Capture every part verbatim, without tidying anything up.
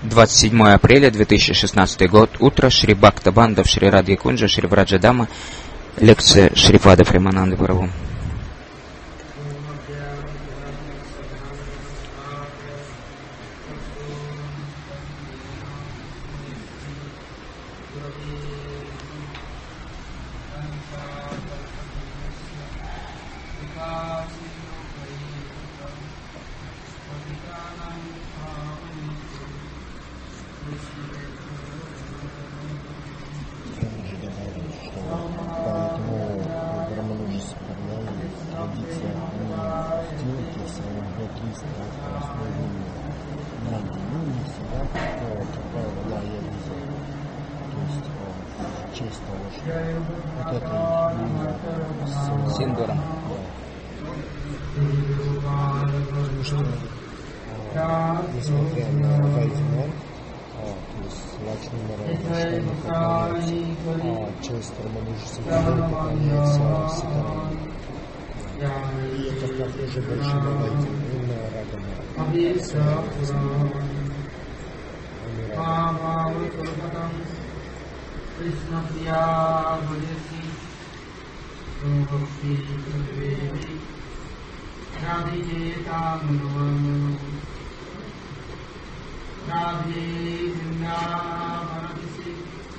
двадцать седьмое апреля две тысячи шестнадцатый год. Утро. Шри Бхакта Бандав, Шри Радха Кунджа, Шри Враджадама. Лекция Шрипада Премананды Прабху. Синдуром. Потому что, несмотря на Вайдинар, то есть Лакшми Нарайна поклоняется, а часть Рамануджи поклоняется Ситараме. И это похоже больше на Вайдинар, на Рагана. Krishna Priya Bhajati Bhakti Devi Radhe Tamanu Radhe Vrindavanasi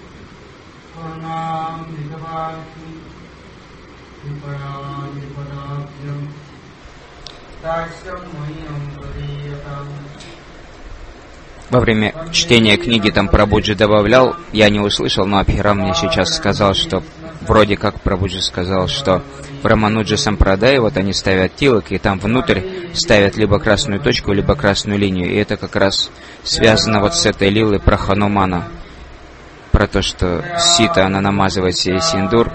Purnam Nidavaki Vipaya Vipadabhyam Tashyam Mayam Vadyatam. Во время чтения книги там Прабхуджи добавлял, я не услышал, но Абхирам мне сейчас сказал, что вроде как Прабхуджи сказал, что в Рамануджа Сампрадае вот они ставят тилок, и там внутрь ставят либо красную точку, либо красную линию. И это как раз связано вот с этой лилой про Ханумана, про то, что Сита, она намазывает себе синдур,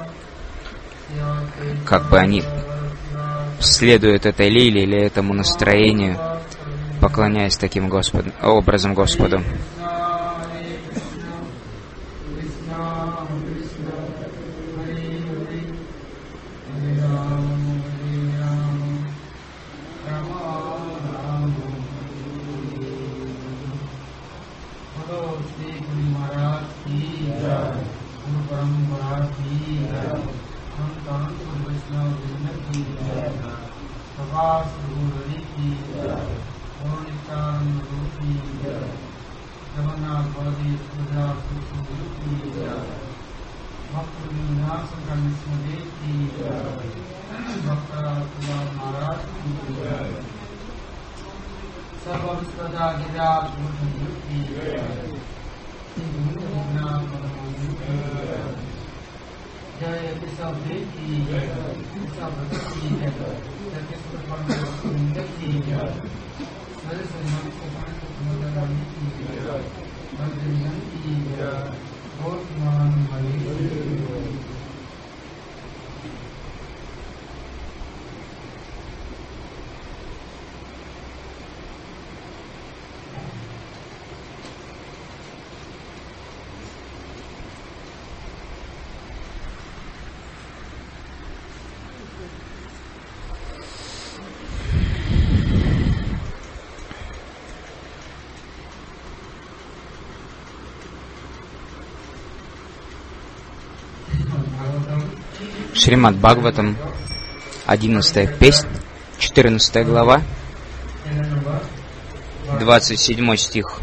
как бы они следуют этой лиле или этому настроению, поклоняясь таким Господу, образом Господу. Шримад Бхагаватам, одиннадцатая песнь, четырнадцатая глава, двадцать седьмой стих.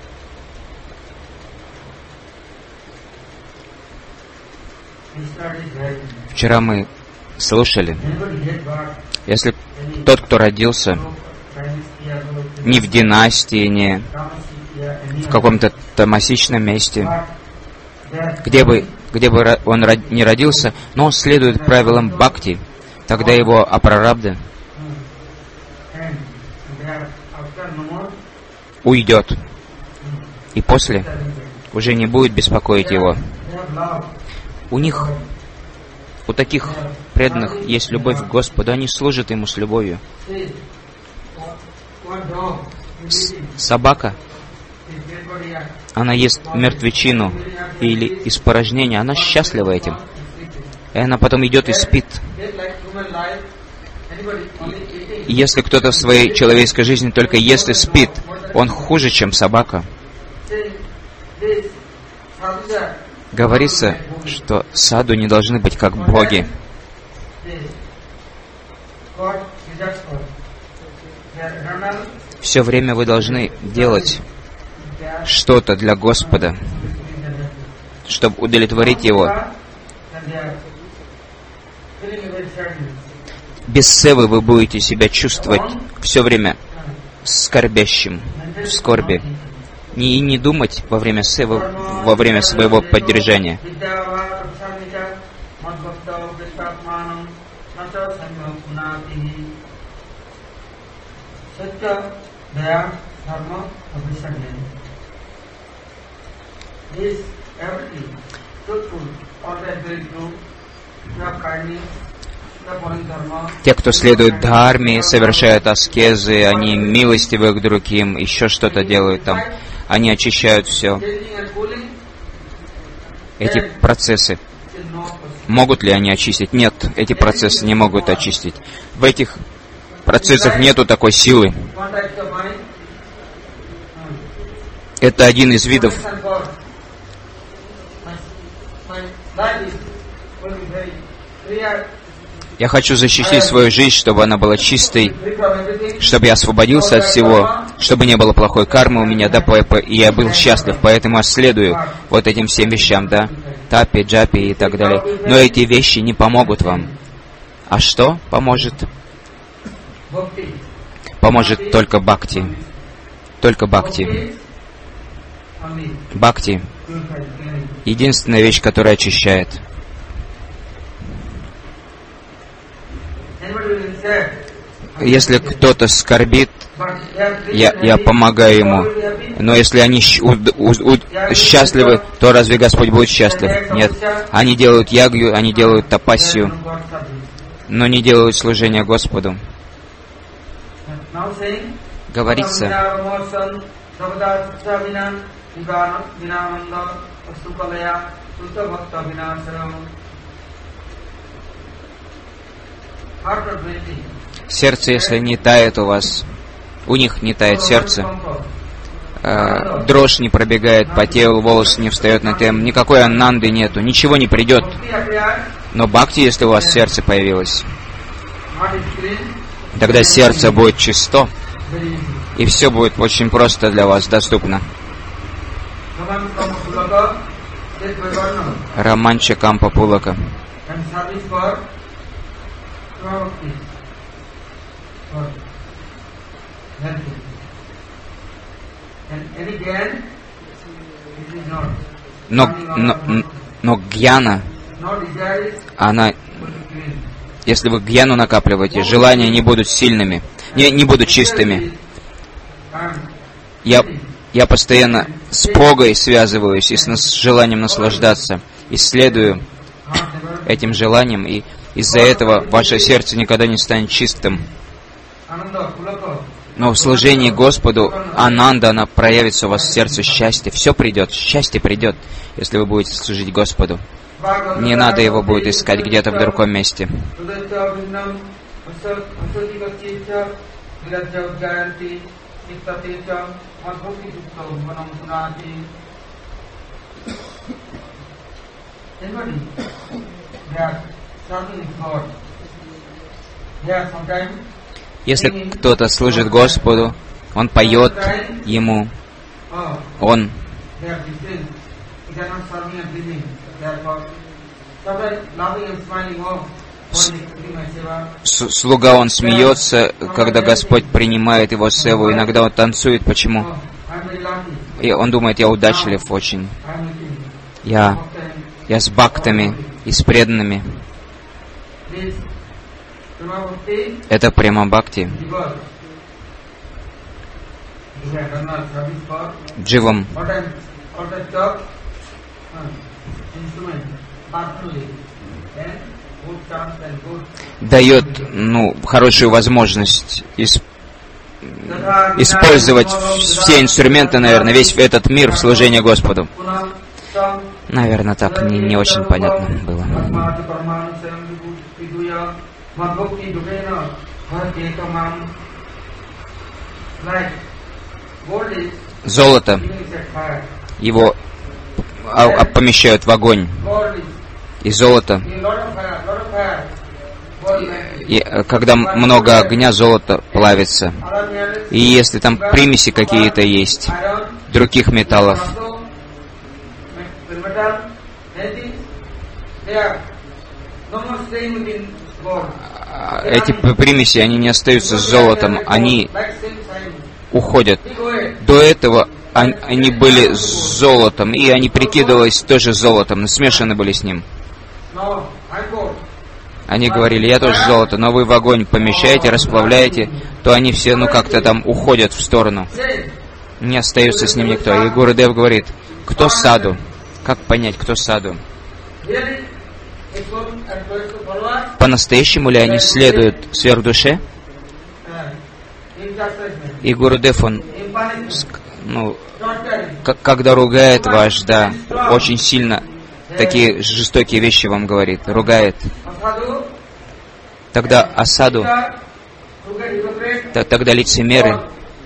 Вчера мы слушали, если тот, кто родился не в династии, не в каком-то тамасичном месте, где бы где бы он не родился, но он следует правилам бхакти, тогда его апрарабда уйдет, и после уже не будет беспокоить его. У них, у таких преданных есть любовь к Господу, они служат Ему с любовью. С- собака, она ест мертвечину или испорожнение, она счастлива этим. И она потом идет и спит. И если кто-то в своей человеческой жизни только ест и спит, он хуже, чем собака. This sadhuja, Говорится, что саду не должны быть как боги. this God rejects for. They are eternal, Все время вы должны делать they are что-то для Господа, чтобы удовлетворить Его. and they are feeling a very sadness. Без севы вы будете себя чувствовать все время скорбящим, в скорби. Не, и не думать во время севы, во время своего поддержания. Те, кто следует дхарме, совершают аскезы, они милостивы к другим, еще что-то делают там. Они очищают все. Эти процессы, могут ли они очистить? Нет, эти процессы не могут очистить. В этих процессах нету такой силы. Это один из видов. Я хочу защитить свою жизнь, чтобы она была чистой, чтобы я освободился от всего, чтобы не было плохой кармы у меня, да, и я был счастлив, поэтому я следую вот этим всем вещам, да, тапи, джапи и так далее. Но эти вещи не помогут вам. А что поможет? Поможет только бхакти. Только бхакти. Бхакти — единственная вещь, которая очищает. Если кто-то скорбит, я, я помогаю ему. Но если они у, у, у, счастливы, то разве Господь будет счастлив? Нет. Они делают ягью, они делают тапассию, но не делают служение Господу. Говорится, сердце, если не тает у вас, у них не тает сердце, э, дрожь не пробегает по телу, волос не встает на тем, никакой ананды нету, ничего не придет. Но бхакти, если у вас сердце появилось, тогда сердце будет чисто, и все будет очень просто для вас доступно. Романча Кампа Пулака. Но, но, но гьяна, она, если вы гьяну накапливаете, желания не будут сильными, не, не будут чистыми. Я, я постоянно с погой связываюсь и с нас, желанием наслаждаться, исследую этим желанием, и из-за этого ваше сердце никогда не станет чистым. Но в служении Господу ананда, она проявится у вас в сердце, счастье. Все придет, счастье придет, если вы будете служить Господу. Не надо его будет искать где-то в другом месте. Если кто-то служит Господу, он поет Ему, он с, слуга, он смеется, когда Господь принимает его севу, иногда он танцует. Почему? И он думает, я удачлив очень. Я, я с бхактами и с преданными. Это прямо бхакти. Дживам дает, ну, хорошую возможность исп... использовать все инструменты, наверное, весь этот мир в служении Господу. Наверное, так не, не очень понятно было. Золото, его а, помещают в огонь. И золото. И, когда много огня, золото плавится. И если там примеси какие-то есть, других металлов, эти примеси, они не остаются с золотом, они уходят. До этого они были с золотом, и они прикидывались тоже золотом, смешаны были с ним. Они говорили, я тоже золото, но вы в огонь помещаете, расплавляете, то они все, ну, как-то там уходят в сторону. Не остается с ним никто. И Гурудев говорит, кто саду? Как понять, кто саду? По-настоящему ли они следуют сверхдуше? И Гурудев, он, ну, к- когда ругает вождя, очень сильно такие жестокие вещи вам говорит, ругает. Тогда осаду, т- тогда лицемеры,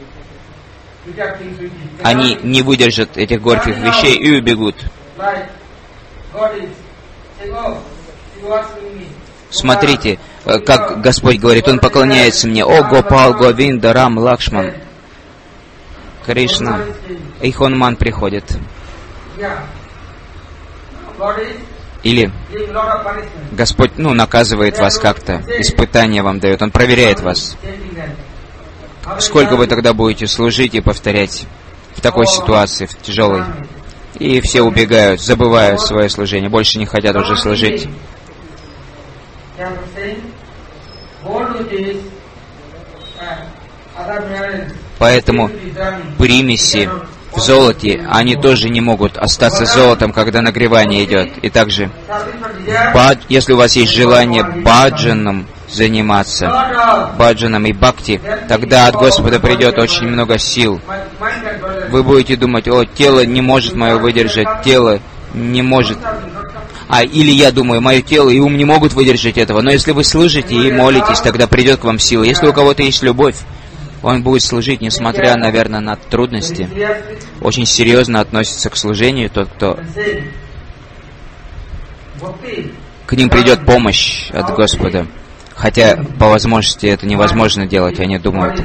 они не выдержат этих горьких вещей и убегут. Смотрите, как Господь говорит, Он поклоняется мне. О, Гопал, Говинда, Рам, Лакшман, Кришна. И Хануман приходит. Или Господь, ну, наказывает вас как-то, испытания вам дает, Он проверяет вас. Сколько вы тогда будете служить и повторять в такой ситуации, в тяжелой? И все убегают, забывают свое служение, больше не хотят уже служить. Поэтому примеси в золоте, они тоже не могут остаться золотом, когда нагревание идет. И также, бад, если у вас есть желание баджаном заниматься, баджаном и бхакти, тогда от Господа придет очень много сил. Вы будете думать, о, тело не может мое выдержать, тело не может. А, или я думаю, мое тело и ум не могут выдержать этого. Но если вы служите и молитесь, тогда придет к вам сила. Если у кого-то есть любовь, он будет служить, несмотря, наверное, на трудности. Очень серьезно относится к служению тот, кто... К ним придет помощь от Господа. Хотя, по возможности, это невозможно делать, они думают.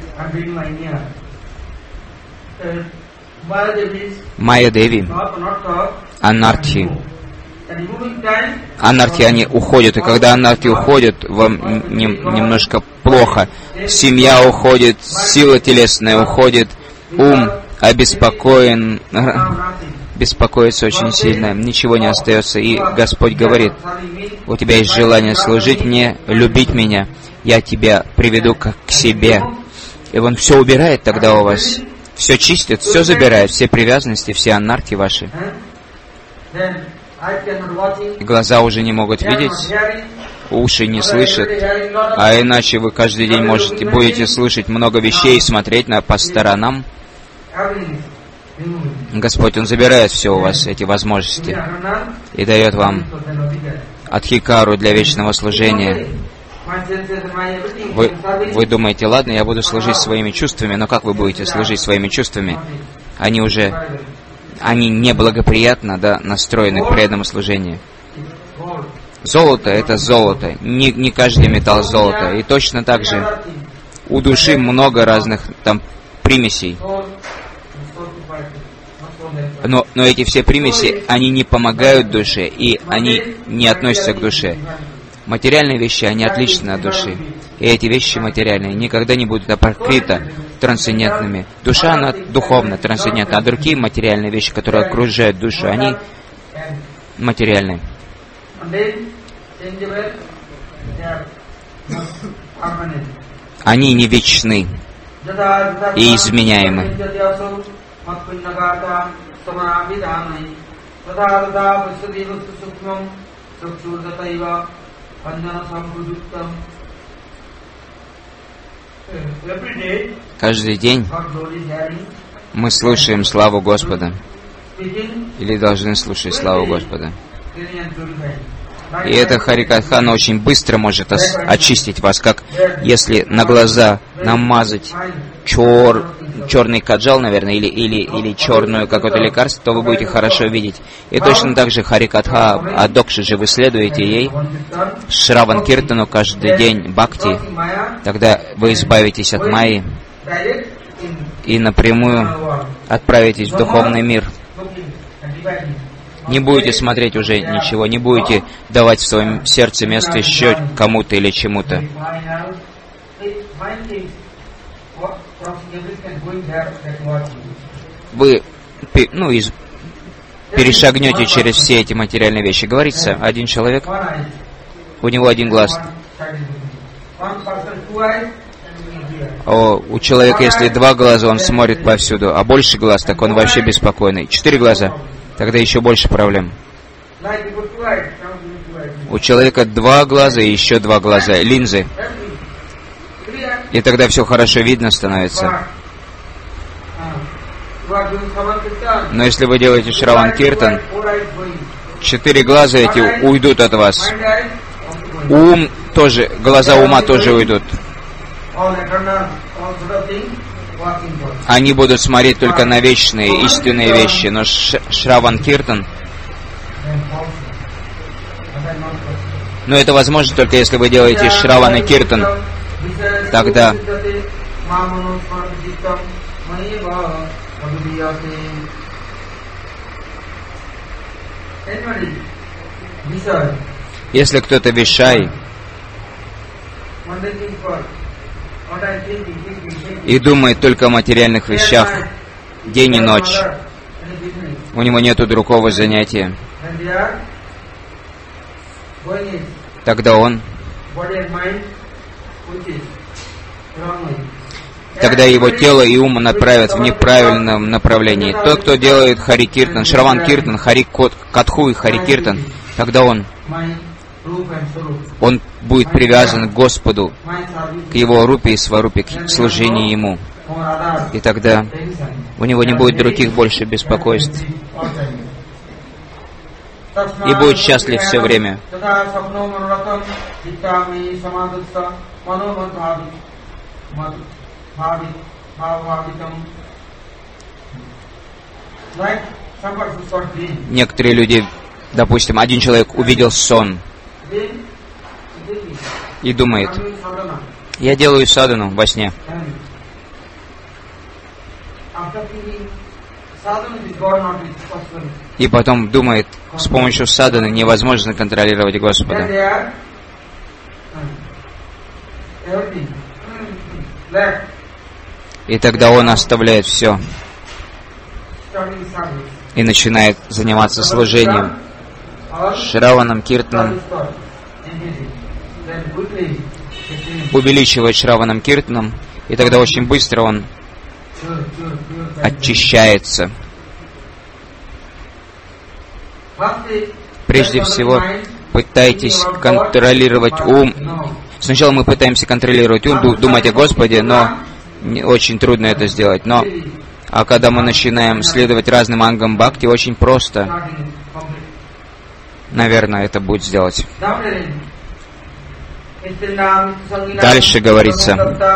Майя Деви, анархи. Анархи, они уходят, и когда анархи уходят, вам нем, немножко плохо. Семья уходит, сила телесная уходит, ум обеспокоен, беспокоится очень сильно, ничего не остается. И Господь говорит, у тебя есть желание служить мне, любить меня, я тебя приведу как к себе. И Он все убирает тогда у вас, все чистит, все забирает, все привязанности, все анархи ваши. Глаза уже не могут видеть, уши не слышат, а иначе вы каждый день можете, будете слышать много вещей и смотреть на, по сторонам. Господь, Он забирает все у вас, эти возможности, и дает вам адхикару для вечного служения. Вы, вы думаете, ладно, я буду служить своими чувствами, но как вы будете служить своими чувствами? Они уже... Они неблагоприятно, да, настроены к преданному служению. Золото — это золото. Не, не каждый металл золото. И точно так же у души много разных там примесей. Но, но эти все примеси, они не помогают душе, и они не относятся к душе. Материальные вещи, они отличны от души. И эти вещи материальные никогда не будут апокрита трансцендентными. Душа, она духовна, трансцендентна, а другие материальные вещи, которые окружают душу, они материальные. Они не вечны и изменяемы. Каждый день мы слушаем славу Господа, или должны слушать славу Господа. И эта харикатха, она очень быстро может ос- очистить вас, как если на глаза намазать чер... черный каджал, наверное, или, или, или черную какое-то лекарство, то вы будете хорошо видеть. И точно так же харикатха, а докши же вы следуете ей, Шраван Киртану каждый день бхакти, тогда вы избавитесь от майи и напрямую отправитесь в духовный мир. Не будете смотреть уже ничего, не будете давать в своем сердце место еще кому-то или чему-то. Вы ну, из, перешагнете через все эти материальные вещи. Говорится, один человек, у него один глаз. О, у человека, если два глаза, он смотрит повсюду, а больше глаз, так он вообще беспокойный. Четыре глаза, тогда еще больше проблем. У человека два глаза и еще два глаза, линзы. И тогда все хорошо видно становится. Но если вы делаете Шраван Киртан, четыре глаза эти уйдут от вас. Ум тоже, глаза ума тоже уйдут. Они будут смотреть только на вечные, истинные вещи. Но Шраван Киртан, но это возможно только если вы делаете Шраван и Киртан. Тогда если кто-то вишай и думает только о материальных вещах день и ночь, у него нету другого занятия, тогда он тогда его тело и ум направят в неправильном направлении. Тот, кто делает Хари Киртан, Шраван Киртан, Хари Катху и Хари Киртан, тогда он, он будет привязан к Господу, к Его рупе и сварупе, к служению Ему. И тогда у него не будет других больше беспокойств. И будет счастлив все время. Некоторые люди, допустим, один человек увидел сон и думает, я делаю садану во сне. И потом думает, с помощью саданы невозможно контролировать Господа. И тогда он оставляет все и начинает заниматься служением, Шраваном, Киртаном, увеличивает Шраваном, Киртаном, и тогда очень быстро он очищается. Прежде всего, пытайтесь контролировать ум. Сначала мы пытаемся контролировать ум, думать о Господе, но очень трудно это сделать. Но, а когда мы начинаем следовать разным ангам бхакти, очень просто, наверное, это будет сделать. Дальше говорится,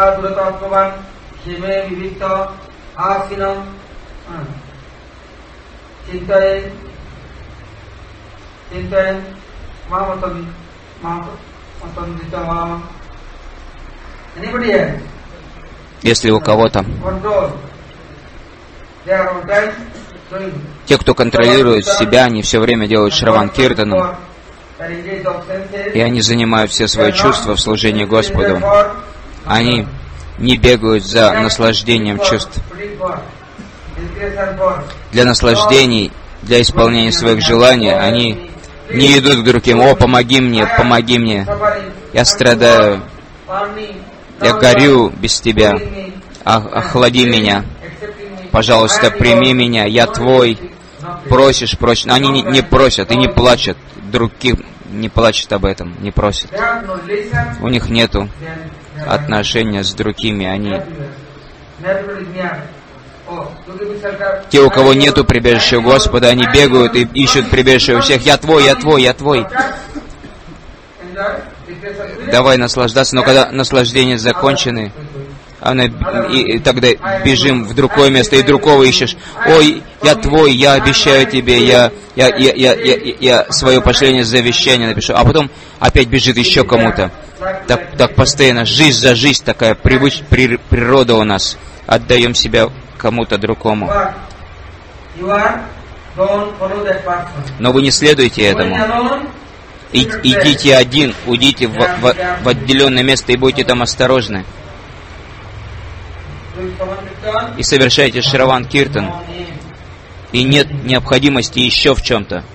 если у кого-то, те, кто контролирует себя, они все время делают Шраван Киртану, и они занимают все свои чувства в служении Господу. Они не бегают за наслаждением чувств. Для наслаждений, для исполнения своих желаний, они не идут к другим. О, помоги мне, помоги мне. Я страдаю. Я горю без тебя. Охлади меня. Пожалуйста, прими меня. Я твой. Просишь, просишь. Они не, не просят и не плачут. Других не плачут об этом, не просят. У них нету отношения с другими. Они... Те, у кого нету прибежища у Господа, они бегают и ищут прибежище у всех. Я твой, я твой, я твой. давай наслаждаться, но когда наслаждения закончены, она, и, и тогда бежим в другое место, и другого ищешь. Ой, я твой, я обещаю тебе, я, я, я, я, я, я свое пошление завещание напишу. А потом опять бежит еще кому-то. Так, так постоянно, жизнь за жизнь такая, привыч, при, природа у нас. Отдаем себя кому-то другому. Но вы не следуйте этому. И, идите один, уйдите в, в, в отделенное место и будьте там осторожны. И совершайте Шраван Киртан. И нет необходимости еще в чем-то.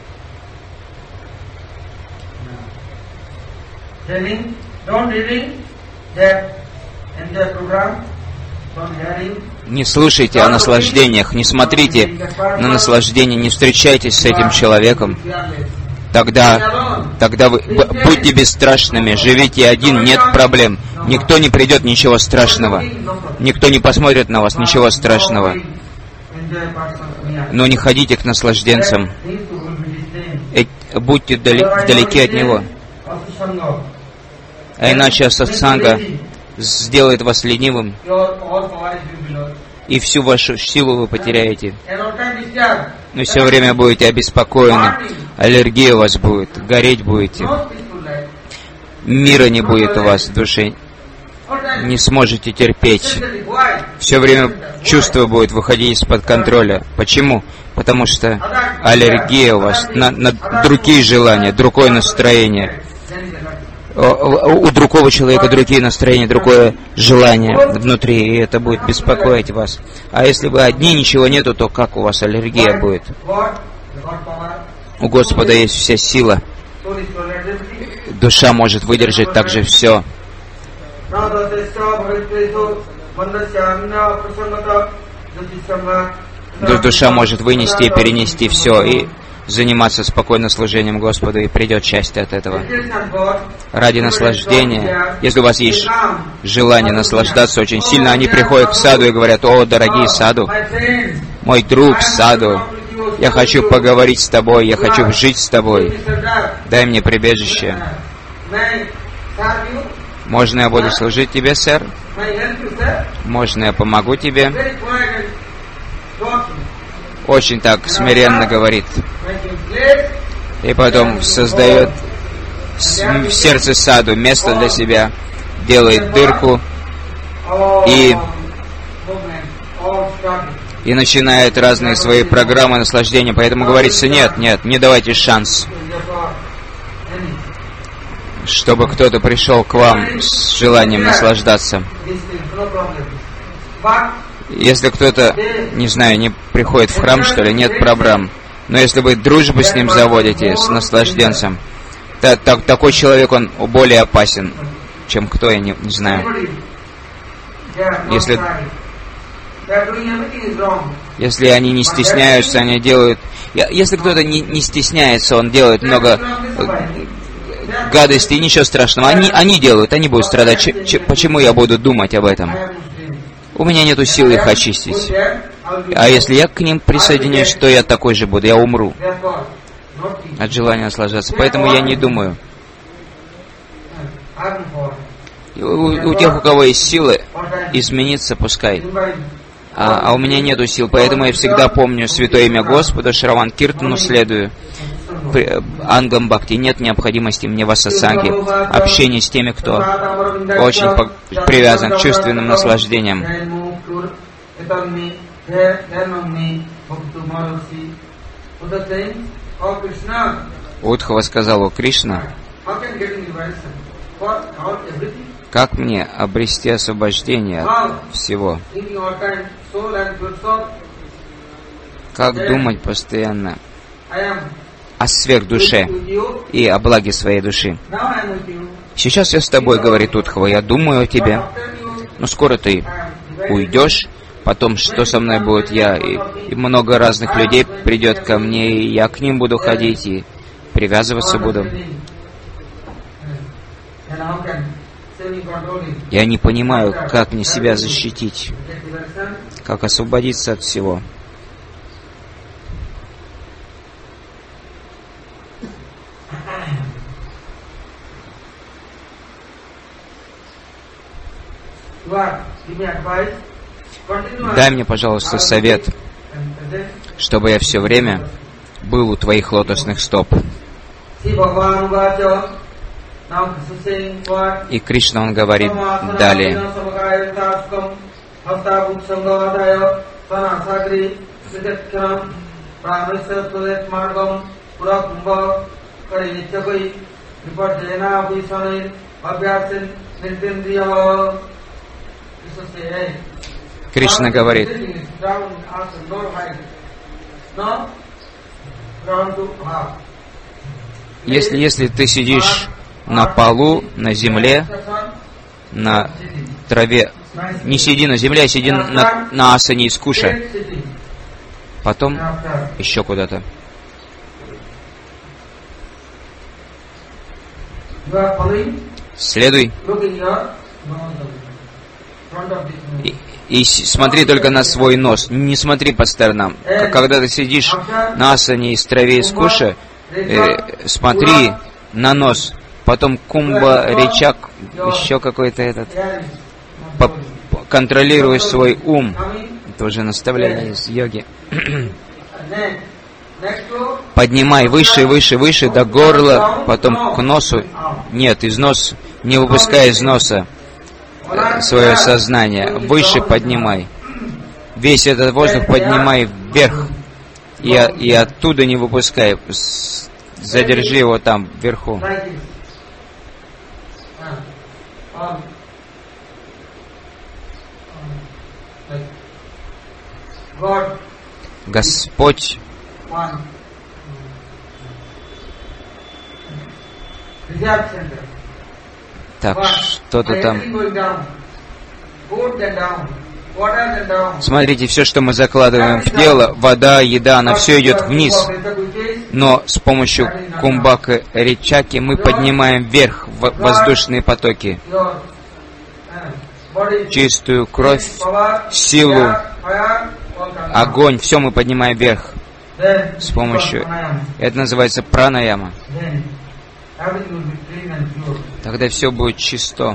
Не слушайте о наслаждениях, не смотрите на наслаждение, не встречайтесь с этим человеком. Тогда, тогда вы будьте бесстрашными, живите один, нет проблем. Никто не придет, ничего страшного. Никто не посмотрит на вас, ничего страшного. Но не ходите к наслажденцам. Э, будьте вдали, вдалеке от него. А иначе сатсанга сделает вас ленивым, и всю вашу силу вы потеряете. Но все время будете обеспокоены, аллергия у вас будет, гореть будете. Мира не будет у вас в душе, не сможете терпеть. Все время чувство будет выходить из-под контроля. Почему? Потому что аллергия у вас на, на другие желания, другое настроение. У другого человека другие настроения, другое желание внутри, и это будет беспокоить вас. А если вы одни, ничего нету, то как у вас аллергия будет? У Господа есть вся сила. Душа может выдержать также все. Душа может вынести и перенести все, и заниматься спокойно служением Господу, и придет счастье от этого. Ради наслаждения, если у вас есть желание наслаждаться очень сильно, они приходят к саду и говорят: «О, дорогие саду, мой друг саду, я хочу поговорить с тобой, я хочу жить с тобой, дай мне прибежище. Можно я буду служить тебе, сэр? Можно я помогу тебе?» Очень так смиренно говорит. И потом создает в сердце саду место для себя, делает дырку и, и начинает разные свои программы наслаждения. Поэтому говорится: нет, нет, не давайте шанс, чтобы кто-то пришел к вам с желанием наслаждаться. Если кто-то, не знаю, не приходит в храм, что ли, нет проблем. Но если вы дружбу с ним заводите, с наслажденцем, то, то, такой человек, он более опасен, чем кто, я не, не знаю. Если, если они не стесняются, они делают... Если кто-то не, не стесняется, он делает много гадостей, ничего страшного. Они, они делают, они будут страдать. Ч, ч, почему я буду думать об этом? У меня нету силы их очистить. А если я к ним присоединюсь, то я такой же буду, я умру от желания наслаждаться. Поэтому я не думаю. У, у тех, у кого есть силы, измениться пускай. А, а у меня нету сил, поэтому я всегда помню святое имя Господа, Шраван Киртану следую. Ангам Бхакти нет необходимости мне в сатсанге, общении с теми, кто очень привязан к чувственным наслаждениям. Удхава сказал: «О Кришна, как мне обрести освобождение от всего? Как думать постоянно о сверхдуше и о благе своей души? Сейчас я с тобой, — говорит Удхава, — я думаю о тебе, но скоро ты уйдешь, потом что со мной будет? Я и, и много разных людей придет ко мне, и я к ним буду ходить, и привязываться буду. Я не понимаю, как мне себя защитить, как освободиться от всего». Дай мне, пожалуйста, совет, чтобы я все время был у Твоих лотосных стоп. И Кришна, он говорит далее. Кришна говорит, если, если ты сидишь на полу, на земле, на траве, не сиди на земле, а сиди на, на асане из куша, потом еще куда-то. Следуй. И, и смотри только на свой нос, не смотри по сторонам. Когда ты сидишь на асане из траве из куша, э, смотри на нос. Потом кумба, речак, еще какой-то этот. По, контролируй свой ум. Это уже наставление из йоги. Поднимай выше, выше, выше до горла, потом к носу. Нет, из носа. Не выпускай из носа свое сознание. Выше поднимай. Весь этот воздух поднимай вверх. И, и оттуда не выпускай. Задержи его там, вверху. Господь так, что-то там. Смотрите, все, что мы закладываем в тело, вода, еда, она все идет вниз. Но с помощью кумбака ричаки мы поднимаем вверх воздушные потоки. Чистую кровь, силу, огонь, все мы поднимаем вверх с помощью. Это называется пранаяма. Тогда все будет чисто.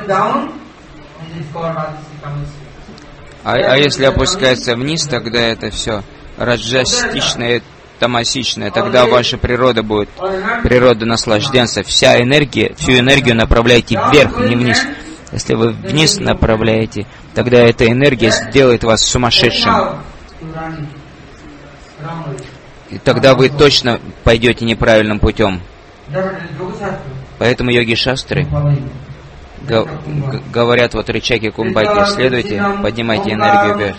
А, а если опускается вниз, тогда это все раджастичное, тамасичное. Тогда ваша природа будет природа наслажденца. Вся энергия, всю энергию направляйте вверх, не вниз. Если вы вниз направляете, тогда эта энергия сделает вас сумасшедшим. И тогда вы точно пойдете неправильным путем. Поэтому йоги-шастры говорят вот ричаки кумбаки, следуйте, поднимайте энергию вверх.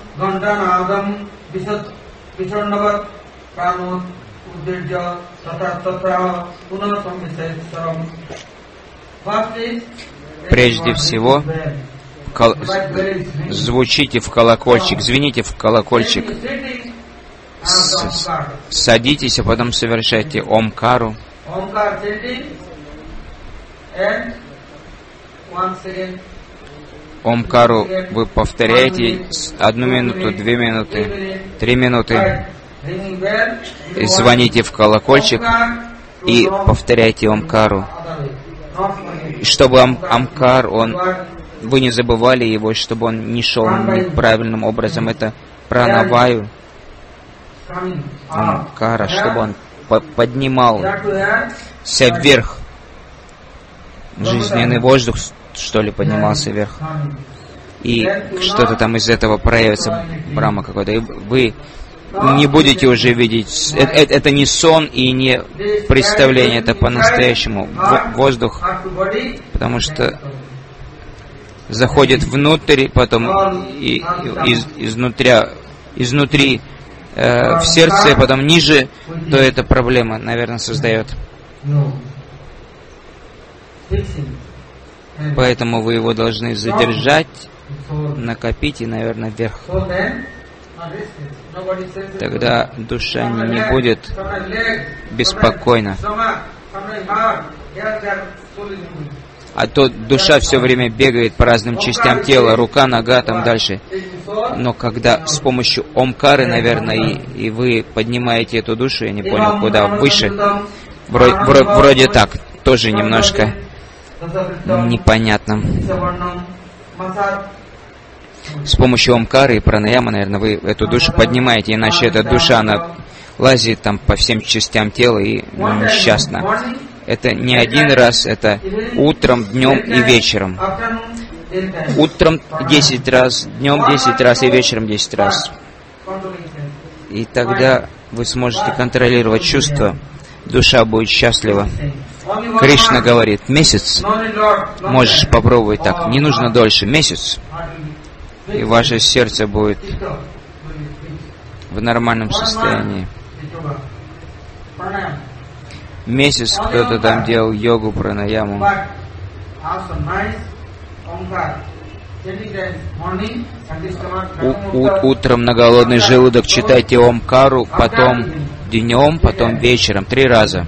Прежде всего, кол... звучите в колокольчик, звените в колокольчик, С... садитесь, а потом совершайте омкару. Омкару вы повторяете одну минуту, две минуты, три минуты. И звоните в колокольчик и повторяйте омкару. И чтобы ам, амкар, он, вы не забывали его, чтобы он не шел неправильным образом. Это пранаваю, амкара, чтобы он по поднимался вверх. Жизненный воздух, что ли, поднимался вверх. И что-то там из этого проявится, брахма какой-то. И вы не будете уже видеть. Это, это, это не сон и не представление, это по-настоящему воздух, потому что заходит внутрь, потом и, и, из, изнутри, изнутри э, в сердце, потом ниже, то эта проблема, наверное, создает. Поэтому вы его должны задержать, накопить и, наверное, вверх. Тогда душа не будет беспокойна. А то душа все время бегает по разным частям тела, рука, нога, там дальше. Но когда с помощью омкары, наверное, и, и вы поднимаете эту душу, я не понял, куда, выше, вроде, вроде так, тоже немножко непонятно. С помощью омкары и пранаямы, наверное, вы эту душу поднимаете, иначе эта душа, она лазит там по всем частям тела и ну, несчастна. Это не один раз, это утром, днем и вечером. Утром десять раз, днем десять раз и вечером десять раз. И тогда вы сможете контролировать чувства, душа будет счастлива. Кришна говорит, месяц, можешь попробовать так, не нужно дольше, месяц, и ваше сердце будет в нормальном состоянии. Месяц кто-то там делал йогу, пранаяму. У, у, утром на голодный желудок читайте омкару, потом днем, потом вечером, три раза.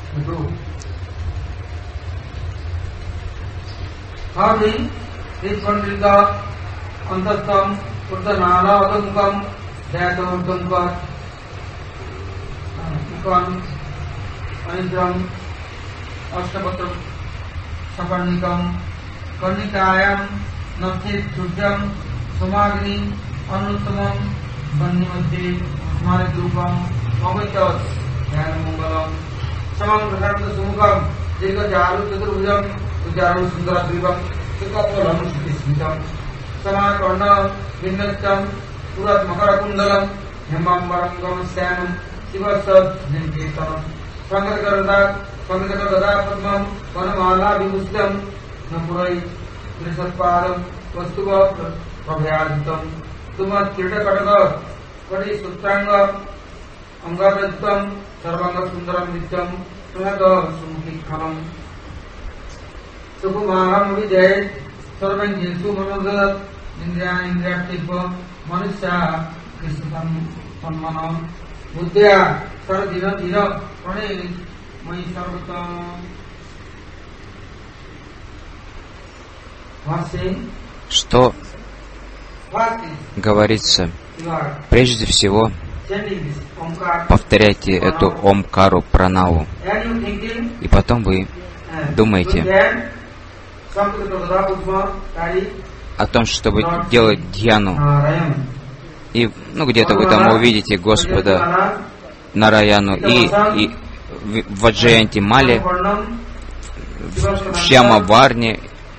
Nafsit Sujam Samagni Anuttamam Bandhimati Smarit Rupam Mamitas Dhyana Mangalam Samam Prasarta Sumukam Jika Jaru Chaturvujam Jaru Sundara Srivam Sukaptalam Shismitam Samar Karna Vindacham Surat Makarakundalam Hemam Barangam Sanam Sivasad Ninketanam Sankarkarada Sankarkarada Padmam Vanamala Vimustam Namurai Trisatparam Vastuva Prabhyajantam Tumat Kirtakataka Padi Sutranga Angarajantam Sarvanga Sundaram Nityam Prahada Sumukikhanam Sukumaham Vijay Sarvan Jinsu Manodat Indriya Indriyaktipa Manusya Krishnatam Panmanam Buddhya Saradina Dina Prane Mai Sarvatam. Что говорится? Прежде всего, повторяйте эту омкару пранаву. И потом вы думаете о том, чтобы делать дьяну. И ну, где-то вы там увидите Господа Нараяну и, и в Ваджаянти Мале, в Шьяма Варне.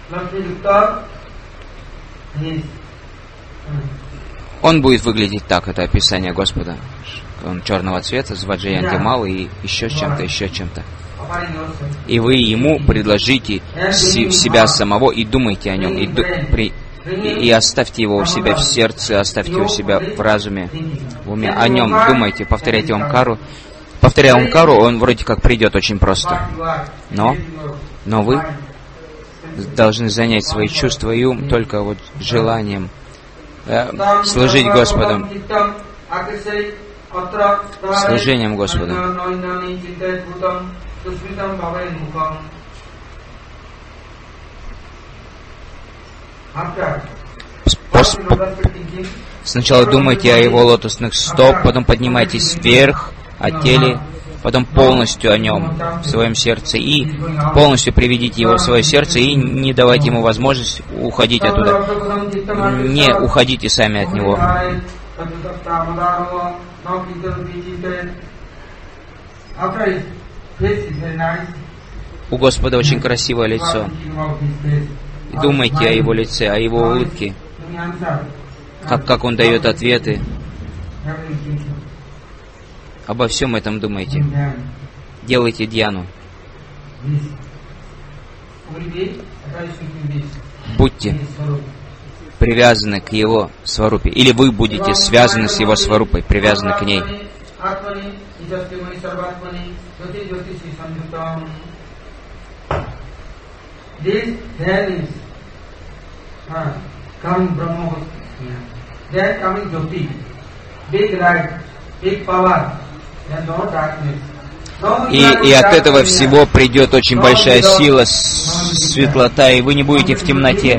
Он будет выглядеть так, это описание Господа. Он черного цвета, с Ваджаянти Малы и еще чем-то, еще чем-то. И вы ему предложите себя самого и думайте о нем, и, ду, при, и, и оставьте его у себя в сердце, оставьте его у себя в разуме, в уме. О нем думайте, повторяйте омкару. Повторяя омкару, он вроде как придет очень просто. Но, но вы должны занять свои чувства и ум только вот желанием э, служить Господу, служением Господу. Пос, сначала думайте о его лотосных стоп, потом поднимайтесь вверх, о теле, потом полностью о нем в своем сердце и полностью приведите его в свое сердце и не давайте ему возможность уходить оттуда. Не уходите сами от него. У Господа очень красивое лицо. Думайте о его лице, о его улыбке, как, как он дает ответы. Обо всем этом думайте. Делайте дьяну. Будьте привязаны к его сварупе. Или вы будете связаны с его сварупой, привязаны к ней. И, и от этого всего придет очень большая сила, светлота, и вы не будете в темноте.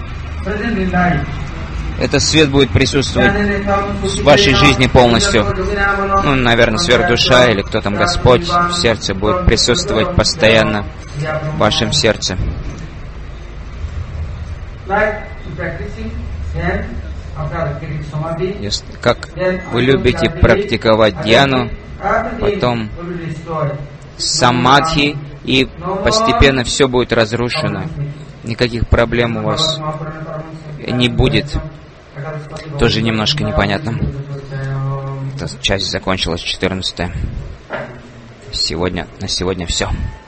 Этот свет будет присутствовать в вашей жизни полностью. Ну, наверное, сверхдуша или кто там Господь в сердце будет присутствовать постоянно в вашем сердце. Если, как вы любите практиковать дьяну, потом самадхи, и постепенно все будет разрушено. Никаких проблем у вас не будет. Тоже немножко непонятно. Эта часть закончилась, четырнадцатая. Сегодня, на сегодня все.